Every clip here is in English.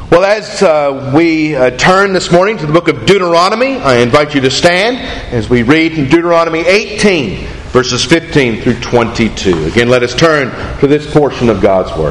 Well, as we turn this morning to the book of Deuteronomy, I invite you to stand as we read in Deuteronomy 18, verses 15 through 22. Again, let us turn to this portion of God's Word.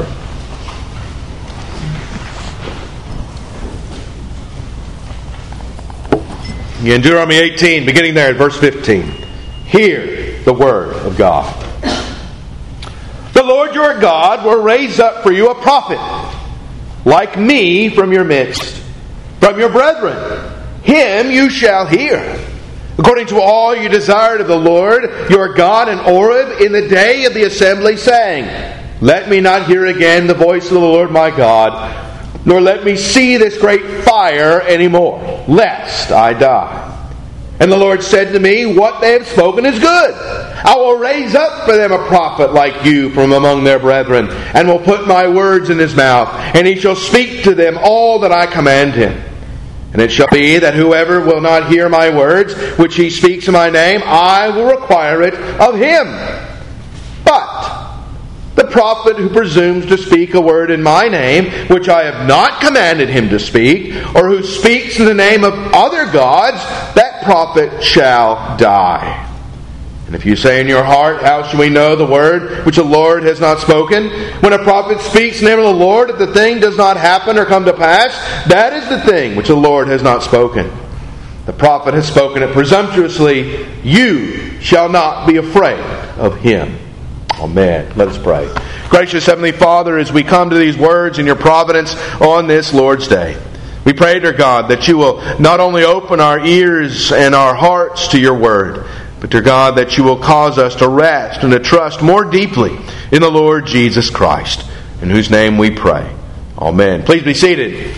In Deuteronomy 18, beginning there at verse 15, hear the Word of God. The Lord your God will raise up for you a prophet, like me from your midst, from your brethren. Him you shall hear, according to all you desired of the Lord your God in Horeb in the day of the assembly, saying, let me not hear again the voice of the Lord my God, nor let me see this great fire any more, lest I die. And the Lord said to me, what they have spoken is good. I will raise up for them a prophet like you from among their brethren, and will put my words in his mouth, and he shall speak to them all that I command him. And it shall be that whoever will not hear my words, which he speaks in my name, I will require it of him. But the prophet who presumes to speak a word in my name, which I have not commanded him to speak, or who speaks in the name of other gods, that prophet shall die. And if you say in your heart, how shall we know the word which the Lord has not spoken? When a prophet speaks in the name of the Lord, if the thing does not happen or come to pass, that is the thing which the Lord has not spoken. The prophet has spoken it presumptuously. You shall not be afraid of him. Amen. Let us pray. Gracious Heavenly Father, as we come to these words in your providence on this Lord's Day, we pray, dear God, that you will not only open our ears and our hearts to your word, but, dear God, that you will cause us to rest and to trust more deeply in the Lord Jesus Christ, in whose name we pray. Amen. Please be seated.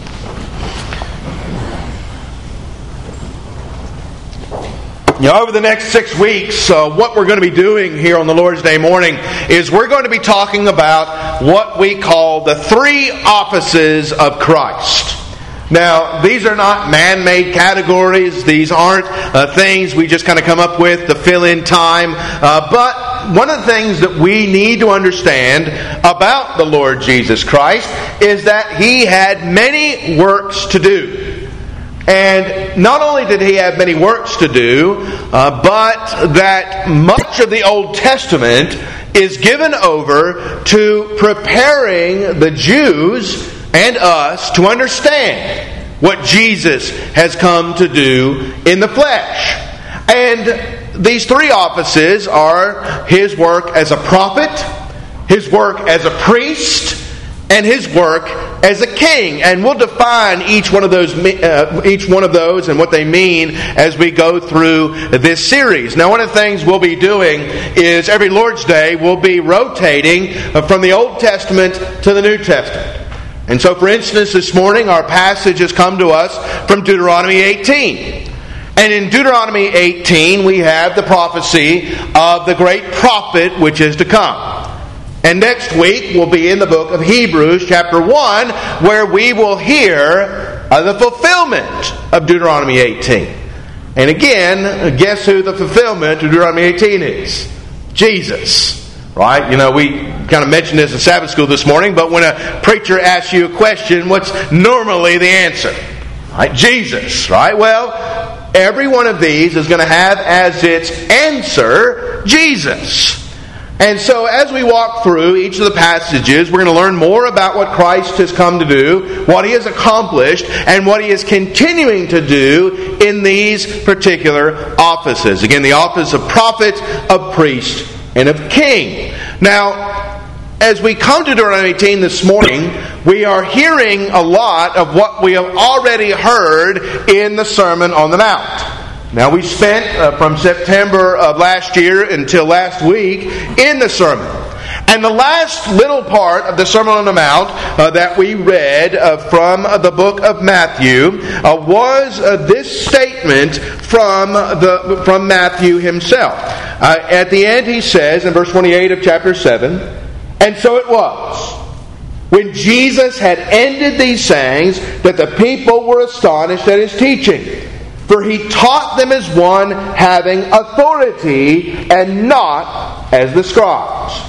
Over the next 6 weeks, what we're going to be doing here on the Lord's Day morning is we're going to be talking about what we call the three offices of Christ. Now, these are not man-made categories. These aren't things we just kind of come up with to fill in time. But one of the things that we need to understand about the Lord Jesus Christ is that He had many works to do. And not only did He have many works to do, but that much of the Old Testament is given over to preparing the Jews and us to understand what Jesus has come to do in the flesh. And these three offices are His work as a prophet, His work as a priest, and His work as a king. And we'll define each one of those and what they mean as we go through this series. Now, one of the things we'll be doing is every Lord's Day we'll be rotating from the Old Testament to the New Testament. And so, for instance, this morning our passage has come to us from Deuteronomy 18. And in Deuteronomy 18 we have the prophecy of the great prophet which is to come. And next week we'll be in the book of Hebrews chapter 1, where we will hear the fulfillment of Deuteronomy 18. And again, guess who the fulfillment of Deuteronomy 18 is? Jesus. Right? You know, we kind of mentioned this in Sabbath school this morning, but when a preacher asks you a question, what's normally the answer? Right? Jesus. Right? Well, every one of these is going to have as its answer Jesus. And so as we walk through each of the passages, we're going to learn more about what Christ has come to do, what He has accomplished, and what He is continuing to do in these particular offices. Again, the office of prophet, of priest, and of king. Now, as we come to Deuteronomy 18 this morning, we are hearing a lot of what we have already heard in the Sermon on the Mount. Now, we spent from September of last year until last week in the sermon. And the last little part of the Sermon on the Mount that we read from the book of Matthew was this statement from Matthew himself. At the end he says in verse 28 of chapter 7, and so it was, when Jesus had ended these sayings, that the people were astonished at His teaching. For He taught them as one having authority, and not as the scribes.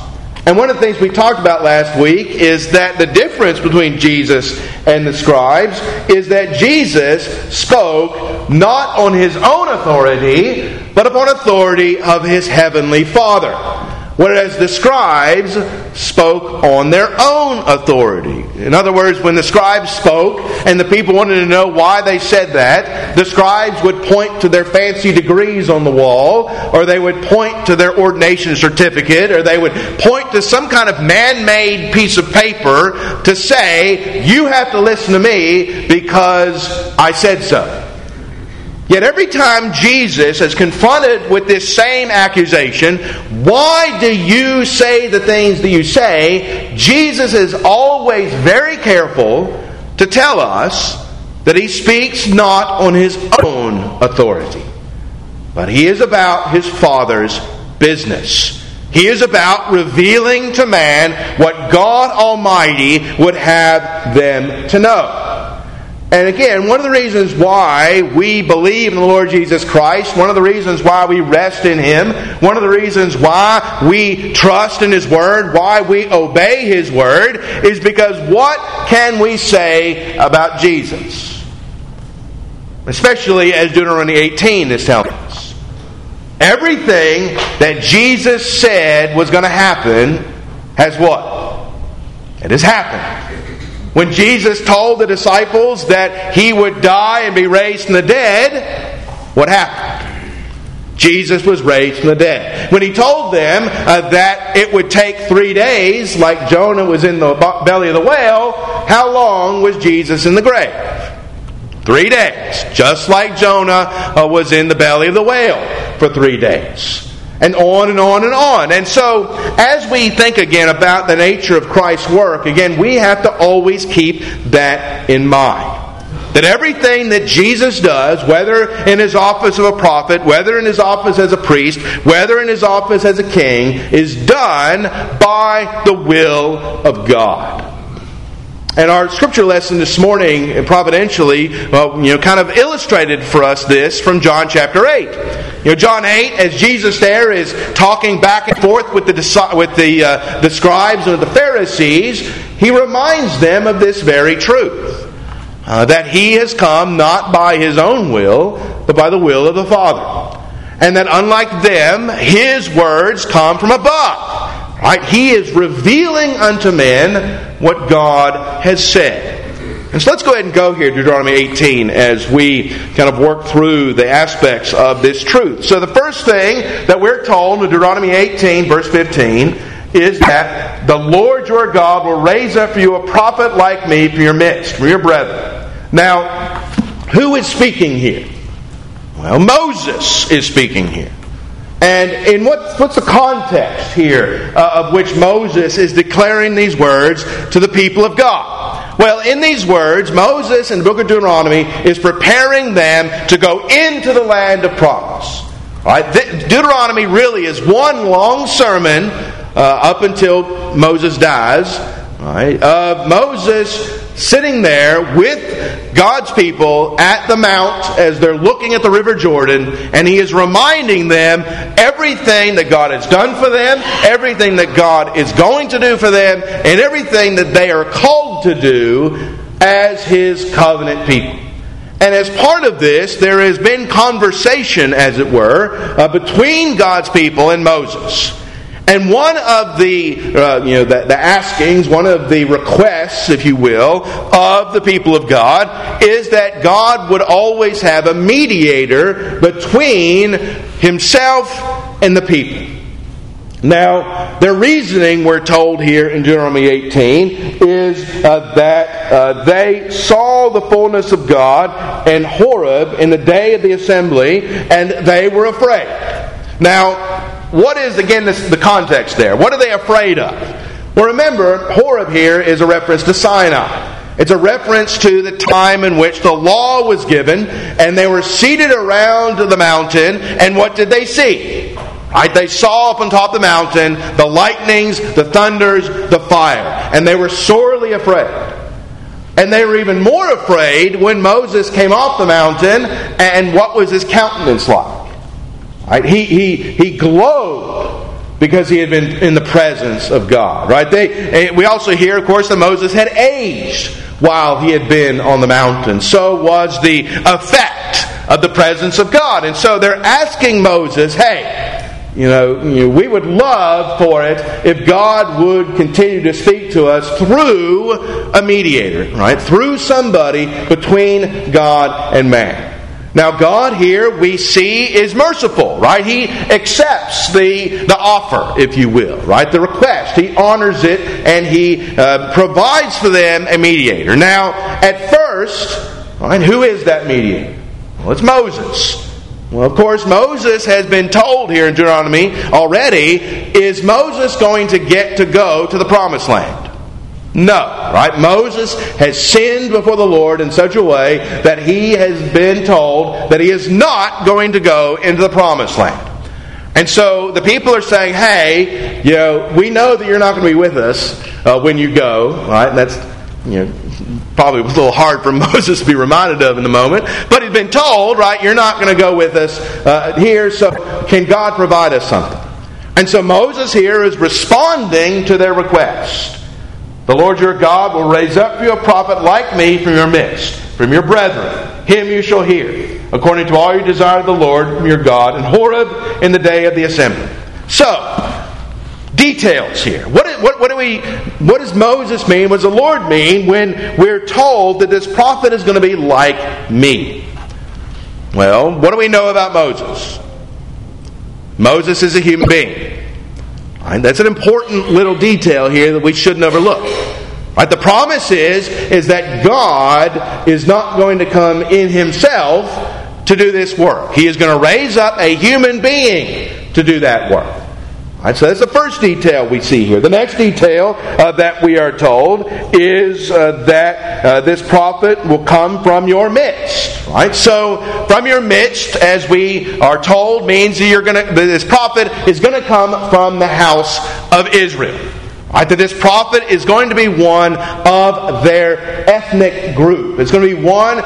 And one of the things we talked about last week is that the difference between Jesus and the scribes is that Jesus spoke not on his own authority, but upon authority of his heavenly Father. Whereas the scribes spoke on their own authority. In other words, when the scribes spoke and the people wanted to know why they said that, the scribes would point to their fancy degrees on the wall, or they would point to their ordination certificate, or they would point to some kind of man-made piece of paper to say, you have to listen to me because I said so. Yet every time Jesus is confronted with this same accusation, why do you say the things that you say? Jesus is always very careful to tell us that he speaks not on his own authority, but he is about his Father's business. He is about revealing to man what God Almighty would have them to know. And again, one of the reasons why we believe in the Lord Jesus Christ, one of the reasons why we rest in him, one of the reasons why we trust in his word, why we obey his word, is because what can we say about Jesus? Especially as Deuteronomy 18 is telling us. Everything that Jesus said was going to happen has what? It has happened. When Jesus told the disciples that he would die and be raised from the dead, what happened? Jesus was raised from the dead. When he told them that it would take 3 days, like Jonah was in the belly of the whale, how long was Jesus in the grave? 3 days. Just like Jonah was in the belly of the whale for 3 days. And on and on and on. And so, as we think again about the nature of Christ's work, again, we have to always keep that in mind. That everything that Jesus does, whether in his office of a prophet, whether in his office as a priest, whether in his office as a king, is done by the will of God. And our scripture lesson this morning, providentially, kind of illustrated for us this from John chapter 8. John 8, as Jesus there is talking back and forth with the scribes and the Pharisees, he reminds them of this very truth. That he has come not by his own will, but by the will of the Father. And that unlike them, his words come from above. Right? He is revealing unto men what God has said. And so let's go ahead and go here to Deuteronomy 18 as we kind of work through the aspects of this truth. So the first thing that we're told in Deuteronomy 18 verse 15 is that the Lord your God will raise up for you a prophet like me from your midst, from your brethren. Now, who is speaking here? Well, Moses is speaking here. And in what's the context here of which Moses is declaring these words to the people of God? Well, in these words, Moses in the book of Deuteronomy is preparing them to go into the land of promise. All right? Deuteronomy really is one long sermon up until Moses dies. All right? Of Moses sitting there with God's people at the mount as they're looking at the river Jordan, and he is reminding them everything that God has done for them, everything that God is going to do for them, and everything that they are called to do as his covenant people. And as part of this, there has been conversation, as it were, between God's people and Moses. And one of the askings, one of the requests, if you will, of the people of God is that God would always have a mediator between himself and the people. Now, their reasoning, we're told here in Deuteronomy 18, is that they saw the fullness of God in Horeb in the day of the assembly, and they were afraid. Now, what is, again, the context there? What are they afraid of? Well, remember, Horeb here is a reference to Sinai. It's a reference to the time in which the law was given, and they were seated around the mountain, and what did they see? Right? They saw up on top of the mountain the lightnings, the thunders, the fire, and they were sorely afraid. And they were even more afraid when Moses came off the mountain, and what was his countenance like? Right? He glowed because he had been in the presence of God. Right? We also hear, of course, that Moses had aged while he had been on the mountain. So was the effect of the presence of God. And so they're asking Moses, hey, we would love for it if God would continue to speak to us through a mediator, right? Through somebody between God and man. Now, God here, we see, is merciful, right? He accepts the offer, if you will, right? The request. He honors it, and He provides for them a mediator. Now, at first, right, who is that mediator? Well, it's Moses. Well, of course, Moses has been told here in Deuteronomy already, is Moses going to get to go to the promised land? No, right? Moses has sinned before the Lord in such a way that he has been told that he is not going to go into the promised land. And so the people are saying, hey, we know that you're not going to be with us when you go, right? And that's, probably was a little hard for Moses to be reminded of in the moment. But he's been told, right, you're not going to go with us here, so can God provide us something? And so Moses here is responding to their request. The Lord your God will raise up for you a prophet like me from your midst, from your brethren. Him you shall hear, according to all you desire of the Lord your God, in Horeb in the day of the assembly. So, details here. What does Moses mean? What does the Lord mean when we're told that this prophet is going to be like me? Well, what do we know about Moses? Moses is a human being. Right? That's an important little detail here that we shouldn't overlook. Right? The promise is that God is not going to come in Himself to do this work. He is going to raise up a human being to do that work. Right, so that's the first detail we see here. The next detail that we are told is that this prophet will come from your midst. Right? So, from your midst, as we are told, means that this prophet is going to come from the house of Israel. Right? That this prophet is going to be one of their ethnic group. It's going to be one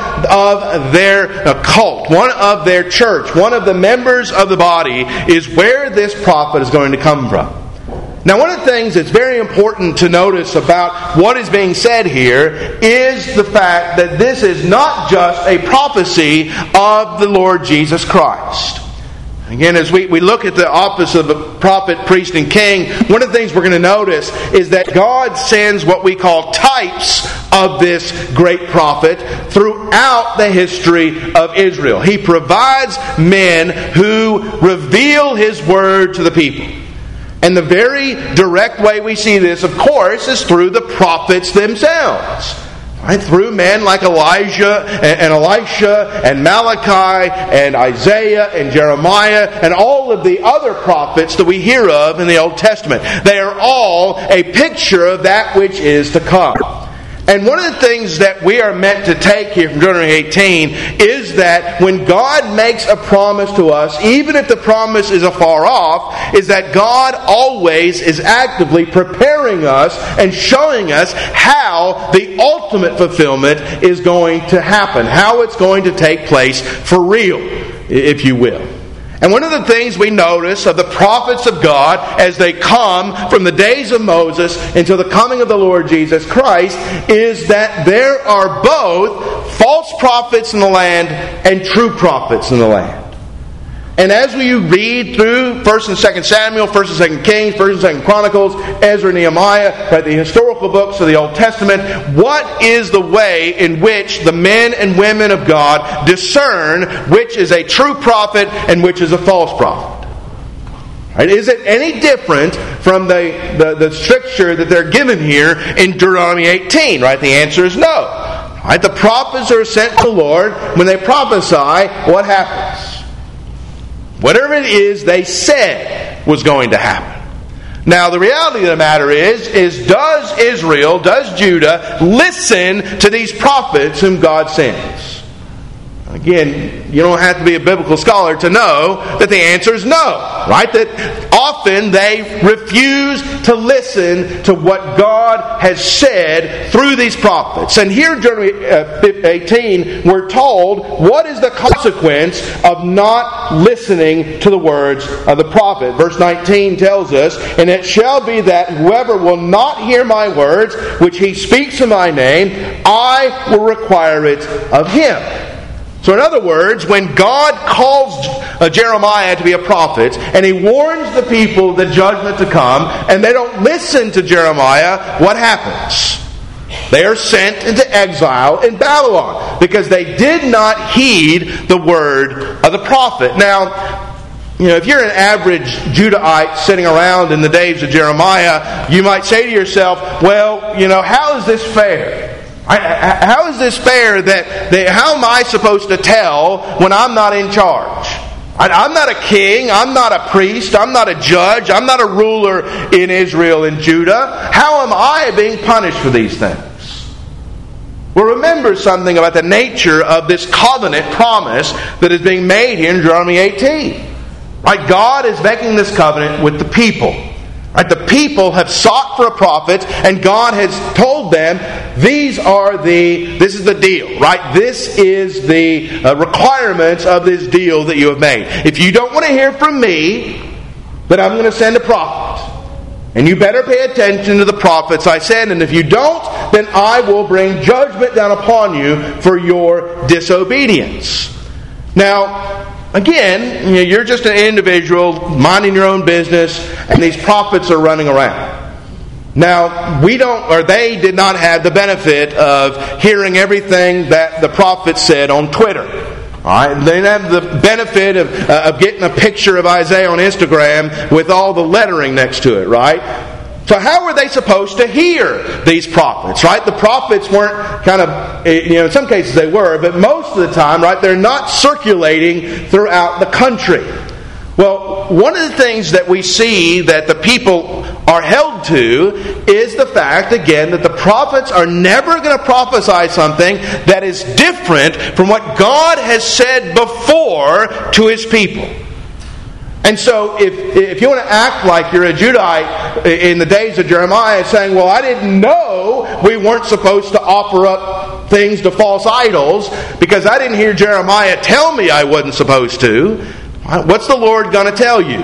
of their cult, one of their church, one of the members of the body is where this prophet is going to come from. Now, one of the things that's very important to notice about what is being said here is the fact that this is not just a prophecy of the Lord Jesus Christ. Again, as we look at the office of a prophet, priest, and king, one of the things we're going to notice is that God sends what we call types of this great prophet throughout the history of Israel. He provides men who reveal His word to the people. And the very direct way we see this, of course, is through the prophets themselves. Right? Through men like Elijah and Elisha and Malachi and Isaiah and Jeremiah and all of the other prophets that we hear of in the Old Testament. They are all a picture of that which is to come. And one of the things that we are meant to take here from Deuteronomy 18 is that when God makes a promise to us, even if the promise is afar off, is that God always is actively preparing us and showing us how the ultimate fulfillment is going to happen, how it's going to take place for real, if you will. And one of the things we notice of the prophets of God as they come from the days of Moses until the coming of the Lord Jesus Christ is that there are both false prophets in the land and true prophets in the land. And as we read through 1st and 2nd Samuel, 1st and 2nd Kings, 1st and 2nd Chronicles, Ezra and Nehemiah, right, the historical books of the Old Testament, what is the way in which the men and women of God discern which is a true prophet and which is a false prophet? Right? Is it any different from the stricture that they're given here in Deuteronomy 18? Right? The answer is no. Right? The prophets are sent to the Lord. When they prophesy, what happens? Whatever it is they said was going to happen. Now, the reality of the matter is does Israel, does Judah listen to these prophets whom God sends? Again, you don't have to be a biblical scholar to know that the answer is no. Right? That often they refuse to listen to what God has said through these prophets. And here in Deuteronomy 18, we're told what is the consequence of not listening to the words of the prophet. Verse 19 tells us, "And it shall be that whoever will not hear my words, which he speaks in my name, I will require it of him." So in other words, when God calls Jeremiah to be a prophet, and he warns the people of the judgment to come, and they don't listen to Jeremiah, what happens? They are sent into exile in Babylon, because they did not heed the word of the prophet. Now, if you're an average Judahite sitting around in the days of Jeremiah, you might say to yourself, well, how is this fair? How is this fair that how am I supposed to tell when I'm not in charge? I'm not a king, I'm not a priest, I'm not a judge, I'm not a ruler in Israel and Judah. How am I being punished for these things? Well, remember something about the nature of this covenant promise that is being made here in Deuteronomy 18. Right? God is making this covenant with the people. Right? The people have sought for a prophet, and God has told them, this is the deal. Right? This is the requirements of this deal that you have made. If you don't want to hear from me, then I'm going to send a prophet. And you better pay attention to the prophets I send, and if you don't, then I will bring judgment down upon you for your disobedience. Now, again, you're just an individual minding your own business, and these prophets are running around. Now, they did not have the benefit of hearing everything that the prophet said on Twitter. All right? They didn't have the benefit of getting a picture of Isaiah on Instagram with all the lettering next to it, right? So how were they supposed to hear these prophets, right? The prophets weren't in some cases they were, but most of the time, right, they're not circulating throughout the country. Well, one of the things that we see that the people are held to is the fact, again, that the prophets are never going to prophesy something that is different from what God has said before to His people. And so if you want to act like you're a Judahite in the days of Jeremiah saying, well, I didn't know we weren't supposed to offer up things to false idols because I didn't hear Jeremiah tell me I wasn't supposed to, what's the Lord going to tell you?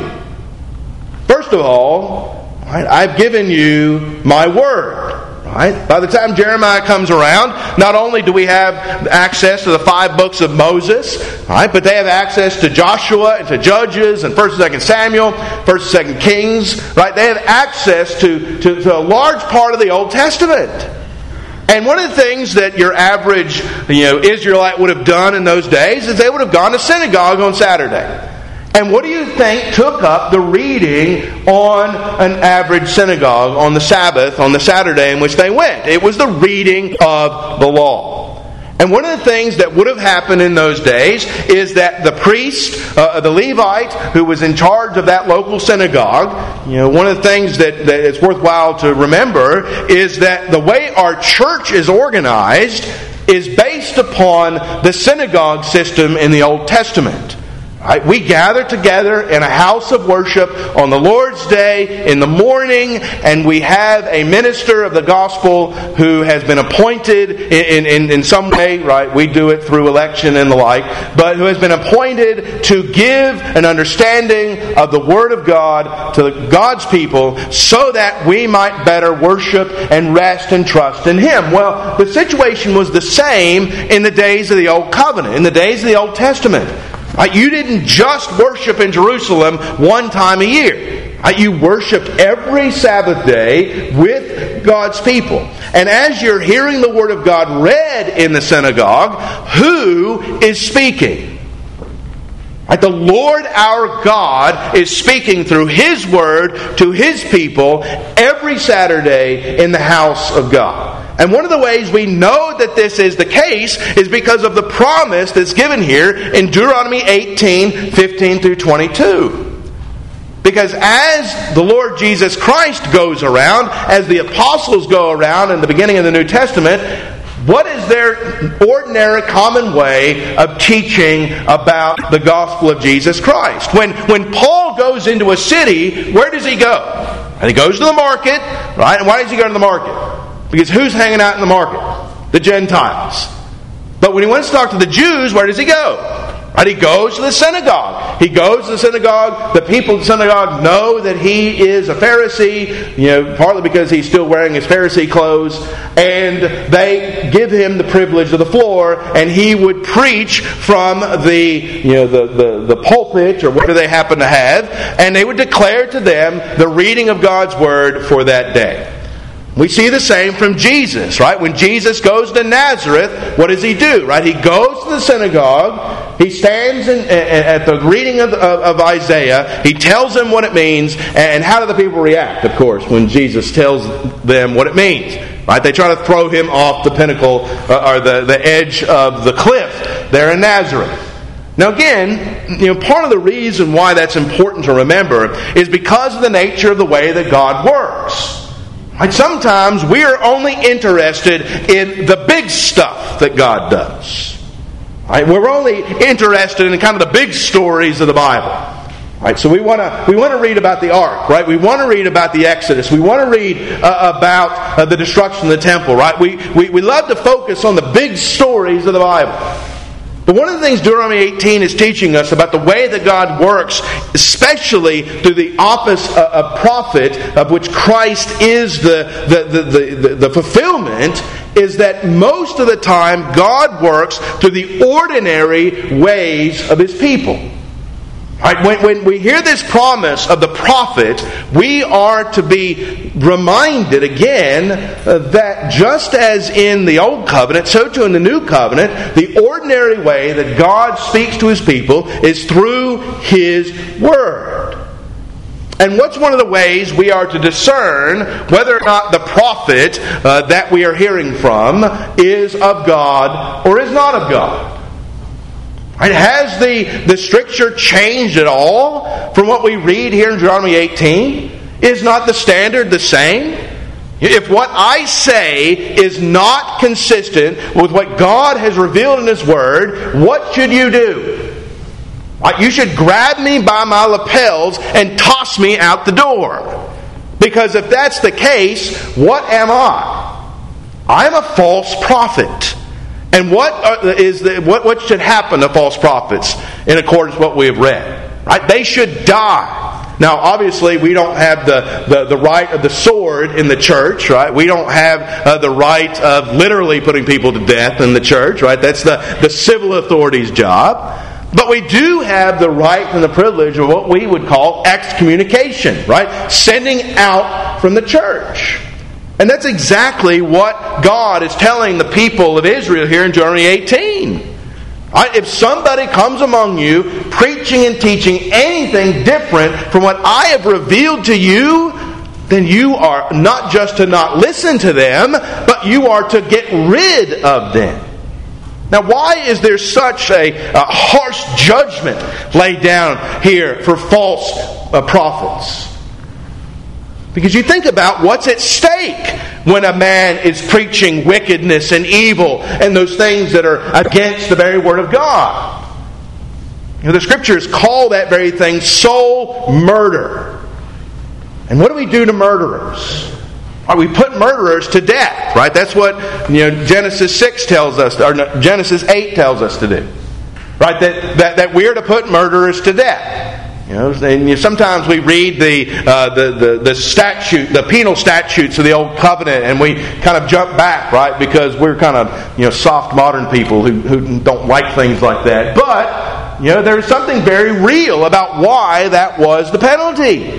First of all, I've given you my word. Right? By the time Jeremiah comes around, not only do we have access to the 5 books of Moses, right, but they have access to Joshua and to Judges and 1st and 2nd Samuel, 1st and 2nd Kings. Right? They have access to a large part of the Old Testament. And one of the things that your average Israelite would have done in those days is they would have gone to synagogue on Saturday. And what do you think took up the reading on an average synagogue on the Sabbath, on the Saturday in which they went? It was the reading of the law. And one of the things that would have happened in those days is that the priest, the Levite, who was in charge of that local synagogue, one of the things that it's worthwhile to remember is that the way our church is organized is based upon the synagogue system in the Old Testament. Right? We gather together in a house of worship on the Lord's Day in the morning, and we have a minister of the gospel who has been appointed in some way, right? We do it through election and the like, but who has been appointed to give an understanding of the Word of God to God's people so that we might better worship and rest and trust in Him. Well, the situation was the same in the days of the Old Covenant, in the days of the Old Testament. You didn't just worship in Jerusalem one time a year. You worshiped every Sabbath day with God's people. And as you're hearing the Word of God read in the synagogue, who is speaking? The Lord our God is speaking through His Word to His people every Saturday in the house of God. And one of the ways we know that this is the case is because of the promise that's given here in Deuteronomy 18, 15 through 22. Because as the Lord Jesus Christ goes around, as the apostles go around in the beginning of the New Testament, What is their ordinary, common way of teaching about the gospel of Jesus Christ? When Paul goes into a city, where does he go? And he goes to the market, right? And why does he go to the market? Because who's hanging out in the market? The Gentiles. But when he wants to talk to the Jews, where does he go? Right? He goes to the synagogue. He goes to the synagogue. The people of the synagogue know that he is a Pharisee, partly because he's still wearing his Pharisee clothes, and they give him the privilege of the floor, and he would preach from the pulpit or whatever they happen to have, and they would declare to them the reading of God's word for that day. We see the same from Jesus, right? When Jesus goes to Nazareth, what does he do? Right? He goes to the synagogue. He stands at the reading of Isaiah. He tells them what it means. And how do the people react, of course, when Jesus tells them what it means? Right? They try to throw him off the pinnacle or the edge of the cliff there in Nazareth. Now again, part of the reason why that's important to remember is because of the nature of the way that God works. Right? Sometimes we are only interested in the big stuff that God does. Right? We're only interested in kind of the big stories of the Bible. Right? So we want to read about the ark, right? We want to read about the Exodus. We want to read about the destruction of the temple, right? We love to focus on the big stories of the Bible. But one of the things Deuteronomy 18 is teaching us about the way that God works, especially through the office of prophet, of which Christ is the fulfillment, is that most of the time God works through the ordinary ways of His people. Right? When we hear this promise of the prophet, we are to be reminded again that just as in the Old Covenant, so too in the New Covenant, the ordinary way that God speaks to His people is through His Word. And what's one of the ways we are to discern whether or not the prophet that we are hearing from is of God or is not of God? Right? Has the Scripture changed at all from what we read here in Deuteronomy 18? Is not the standard the same? If what I say is not consistent with what God has revealed in His Word, what should you do? Right? You should grab me by my lapels and toss me out the door. Because if that's the case, what am I? I am a false prophet. And what should happen to false prophets in accordance with what we have read? Right? They should die. Now, obviously, we don't have the right of the sword in the church, right? We don't have the right of literally putting people to death in the church, right? That's the civil authorities' job. But we do have the right and the privilege of what we would call excommunication, right? Sending out from the church. And that's exactly what God is telling the people of Israel here in Deuteronomy 18. Right? If somebody comes among you preaching and teaching anything different from what I have revealed to you, then you are not just to not listen to them, but you are to get rid of them. Now, why is there such a harsh judgment laid down here for false prophets? Because you think about what's at stake when a man is preaching wickedness and evil and those things that are against the very Word of God. The Scriptures call that very thing soul murder. And what do we do to murderers? We put murderers to death, right? That's what Genesis 6 tells us, or Genesis 8 tells us to do. Right? That we're to put murderers to death. And sometimes we read the statute, the penal statutes of the Old Covenant, and we kind of jump back, right? Because we're kind of soft modern people who don't like things like that. But there's something very real about why that was the penalty.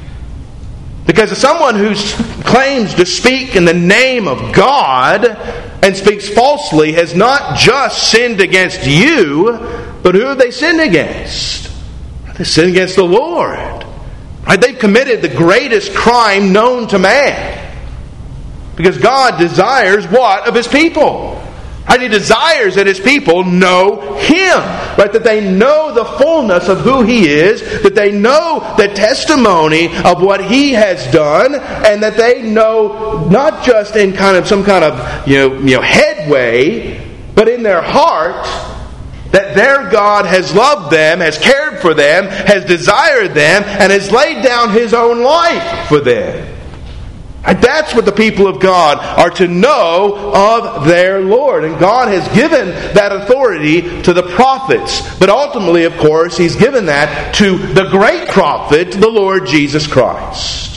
Because someone who claims to speak in the name of God and speaks falsely has not just sinned against you, but who have they sinned against? They sin against the Lord. Right? They've committed the greatest crime known to man. Because God desires what of His people? And He desires that His people know Him. Right? That they know the fullness of who He is. That they know the testimony of what He has done. And that they know not just in some kind of headway, but in their heart, that their God has loved them, has cared for them, has desired them, and has laid down His own life for them. And that's what the people of God are to know of their Lord. And God has given that authority to the prophets. But ultimately, of course, He's given that to the great prophet, the Lord Jesus Christ.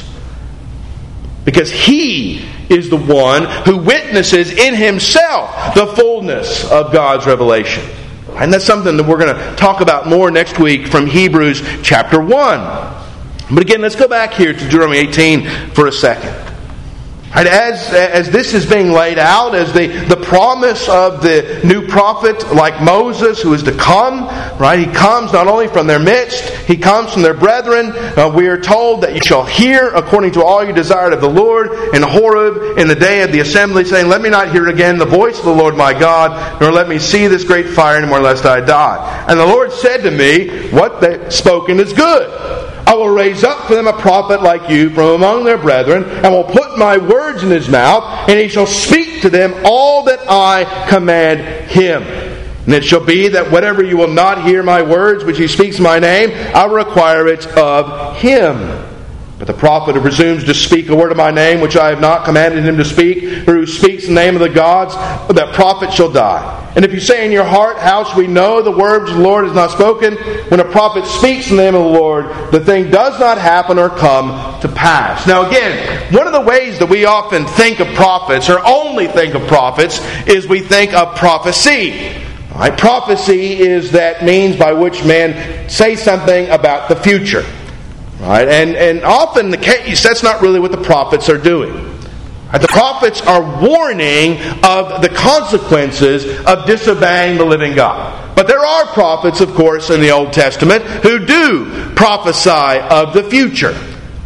Because He is the one who witnesses in Himself the fullness of God's revelation. And that's something that we're going to talk about more next week from Hebrews chapter 1. But again, let's go back here to Deuteronomy 18 for a second. And as this is being laid out, as the promise of the new prophet like Moses who is to come, right? He comes not only from their midst, he comes from their brethren. We are told that you shall hear according to all you desired of the Lord in Horeb in the day of the assembly, saying, let me not hear again the voice of the Lord my God, nor let me see this great fire anymore, lest I die. And the Lord said to me, what they spoken is good. I will raise up for them a prophet like you from among their brethren, and will put my words in his mouth, and he shall speak to them all that I command him. And it shall be that whatever you will not hear my words, which he speaks in my name, I will require it of him. But the prophet who presumes to speak a word of my name, which I have not commanded him to speak, or who speaks in the name of the gods, that prophet shall die. And if you say in your heart, how shall we know the words of the Lord is not spoken? When a prophet speaks in the name of the Lord, the thing does not happen or come to pass. Now again, one of the ways that we often think of prophets, or only think of prophets, is we think of prophecy. Right? Prophecy is that means by which men say something about the future. Right? And often the case, that's not really what the prophets are doing. The prophets are warning of the consequences of disobeying the living God. But there are prophets, of course, in the Old Testament who do prophesy of the future.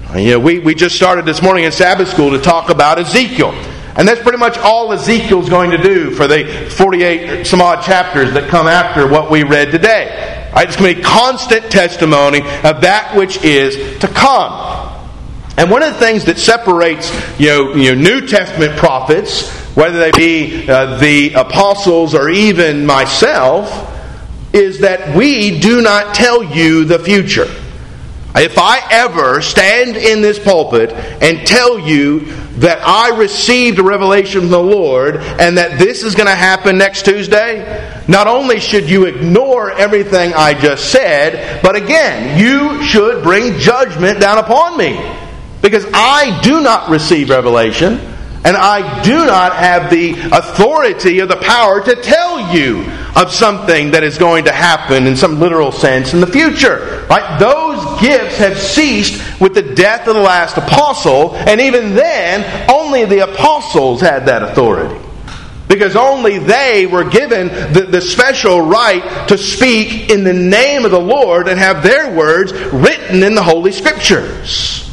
We just started this morning in Sabbath school to talk about Ezekiel. And that's pretty much all Ezekiel's going to do for the 48 some odd chapters that come after what we read today. Right? It's going to be constant testimony of that which is to come. And one of the things that separates New Testament prophets, whether they be the apostles or even myself, is that we do not tell you the future. If I ever stand in this pulpit and tell you that I received a revelation from the Lord and that this is going to happen next Tuesday, not only should you ignore everything I just said, but again, you should bring judgment down upon me. Because I do not receive revelation, and I do not have the authority or the power to tell you of something that is going to happen in some literal sense in the future. Right? Those gifts have ceased with the death of the last apostle, and even then, only the apostles had that authority. Because only they were given the special right to speak in the name of the Lord and have their words written in the Holy Scriptures.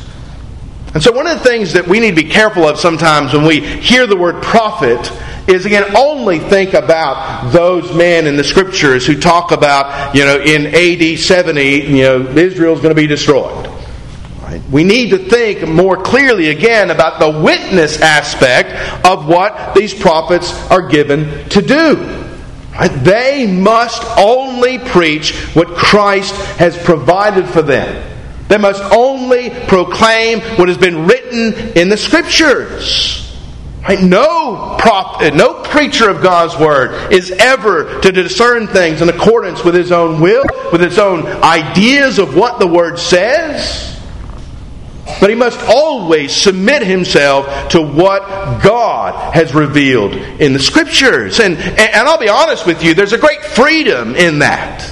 And so one of the things that we need to be careful of sometimes when we hear the word prophet is, again, only think about those men in the Scriptures who talk about, in AD 70, Israel's going to be destroyed. Right? We need to think more clearly, again, about the witness aspect of what these prophets are given to do. Right? They must only preach what Christ has provided for them. They must only proclaim what has been written in the Scriptures. Right? No prophet, no preacher of God's Word is ever to discern things in accordance with his own will, with his own ideas of what the Word says. But he must always submit himself to what God has revealed in the Scriptures. And I'll be honest with you, there's a great freedom in that.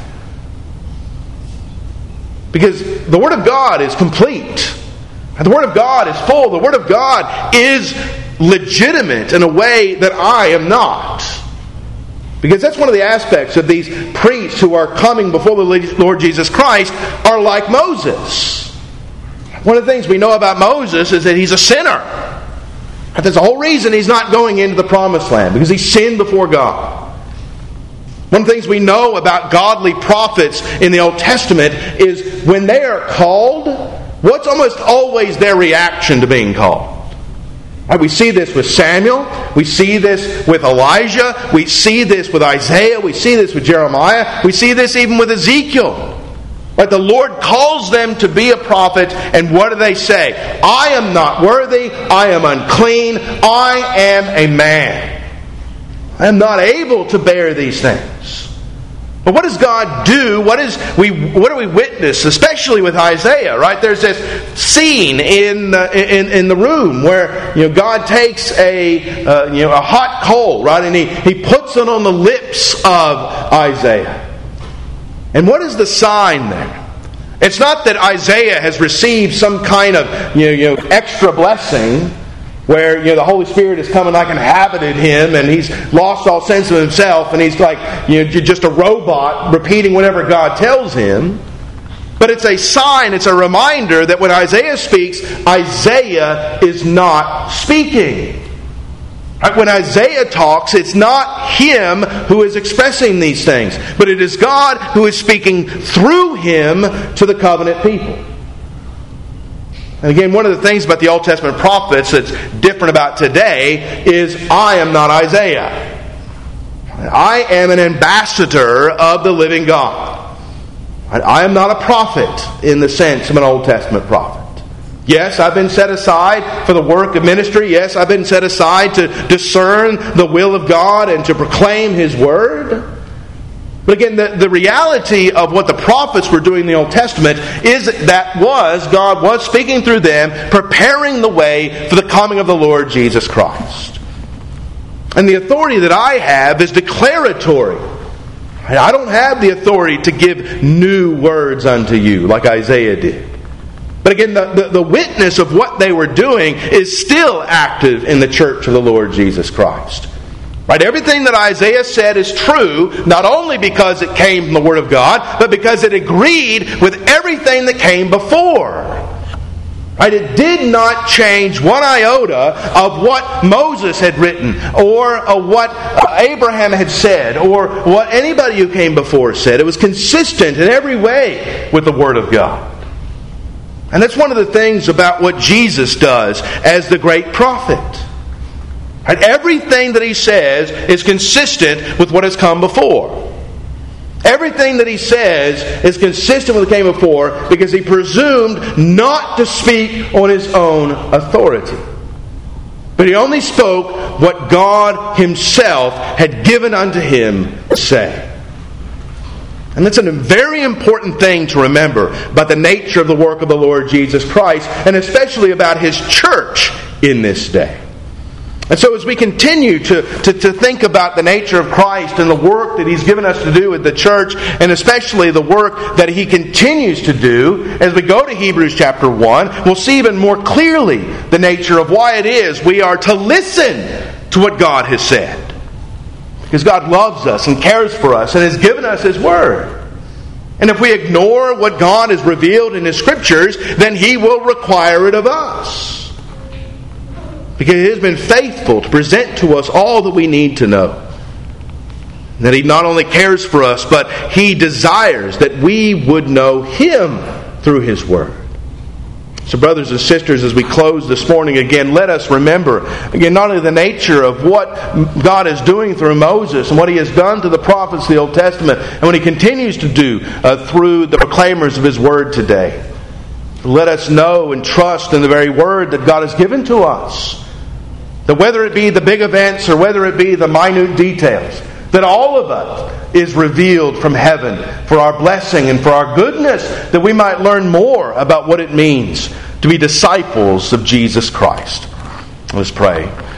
Because the Word of God is complete. And the Word of God is full. The Word of God is legitimate in a way that I am not. Because that's one of the aspects of these priests who are coming before the Lord Jesus Christ are like Moses. One of the things we know about Moses is that he's a sinner. That's the whole reason he's not going into the promised land, because he sinned before God. One of the things we know about godly prophets in the Old Testament is when they are called, what's almost always their reaction to being called? Right, we see this with Samuel. We see this with Elijah. We see this with Isaiah. We see this with Jeremiah. We see this even with Ezekiel. Right, the Lord calls them to be a prophet, and what do they say? I am not worthy. I am unclean. I am a man. I am not able to bear these things. But what does God do? What do we witness, especially with Isaiah? Right, there's this scene in the room where God takes a hot coal, right, and he puts it on the lips of Isaiah. And what is the sign there? It's not that Isaiah has received some kind of extra blessing, where the Holy Spirit has come and inhabited him, and he's lost all sense of himself, and he's like just a robot repeating whatever God tells him. But it's a sign, it's a reminder that when Isaiah speaks, Isaiah is not speaking. When Isaiah talks, it's not him who is expressing these things, but it is God who is speaking through him to the covenant people. And again, one of the things about the Old Testament prophets that's different about today is I am not Isaiah. I am an ambassador of the living God. I am not a prophet in the sense of an Old Testament prophet. Yes, I've been set aside for the work of ministry. Yes, I've been set aside to discern the will of God and to proclaim His Word. But again, the reality of what the prophets were doing in the Old Testament is that God was speaking through them, preparing the way for the coming of the Lord Jesus Christ. And the authority that I have is declaratory. I don't have the authority to give new words unto you like Isaiah did. But again, the witness of what they were doing is still active in the church of the Lord Jesus Christ. Right? Everything that Isaiah said is true, not only because it came from the Word of God, but because it agreed with everything that came before. Right? It did not change one iota of what Moses had written, or what Abraham had said, or what anybody who came before said. It was consistent in every way with the Word of God. And that's one of the things about what Jesus does as the great prophet. Right? Everything that He says is consistent with what has come before. Everything that He says is consistent with what came before, because He presumed not to speak on His own authority. But He only spoke what God Himself had given unto Him to say. And that's a very important thing to remember about the nature of the work of the Lord Jesus Christ, and especially about His church in this day. And so as we continue to think about the nature of Christ and the work that He's given us to do with the church, and especially the work that He continues to do, as we go to Hebrews chapter 1, we'll see even more clearly the nature of why it is we are to listen to what God has said. Because God loves us and cares for us and has given us His Word. And if we ignore what God has revealed in His Scriptures, then He will require it of us. Because He has been faithful to present to us all that we need to know. That He not only cares for us, but He desires that we would know Him through His Word. So brothers and sisters, as we close this morning again, let us remember, again, not only the nature of what God is doing through Moses and what He has done to the prophets of the Old Testament, and what He continues to do through the proclaimers of His Word today. Let us know and trust in the very Word that God has given to us. That whether it be the big events or whether it be the minute details, that all of it is revealed from heaven for our blessing and for our goodness, that we might learn more about what it means to be disciples of Jesus Christ. Let's pray.